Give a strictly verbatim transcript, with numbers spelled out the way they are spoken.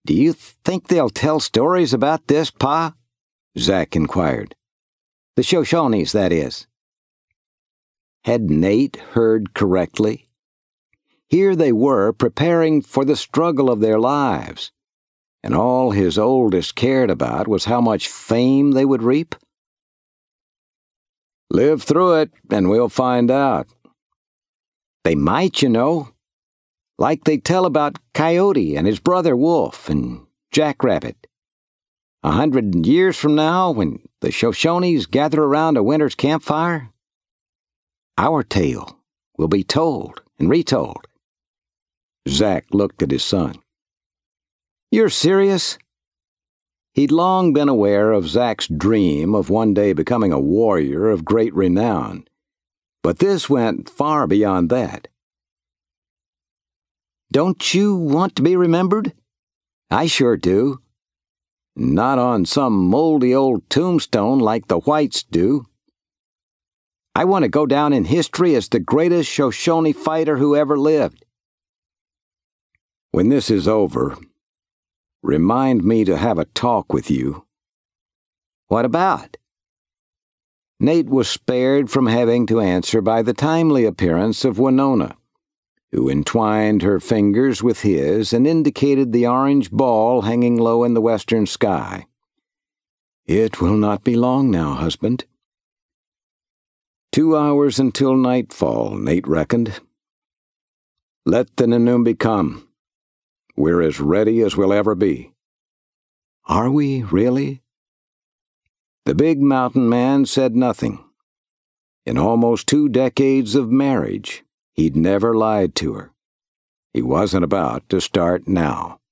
Do you think they'll tell stories about this, Pa? Zack inquired. The Shoshones, that is. Had Nate heard correctly? Here they were, preparing for the struggle of their lives, and all his oldest cared about was how much fame they would reap? Live through it, and we'll find out. They might, you know. Like they tell about Coyote and his brother Wolf and Jackrabbit. A hundred years from now, when the Shoshones gather around a winter's campfire, our tale will be told and retold. Zack looked at his son. You're serious? He'd long been aware of Zack's dream of one day becoming a warrior of great renown, but this went far beyond that. Don't you want to be remembered? I sure do. Not on some moldy old tombstone like the whites do. I want to go down in history as the greatest Shoshone fighter who ever lived. When this is over, remind me to have a talk with you. What about? Nate was spared from having to answer by the timely appearance of Winona, who entwined her fingers with his and indicated the orange ball hanging low in the western sky. It will not be long now, husband. Two hours until nightfall, Nate reckoned. Let the Nanumbi come. We're as ready as we'll ever be. Are we, really? The big mountain man said nothing. In almost two decades of marriage, he'd never lied to her. He wasn't about to start now.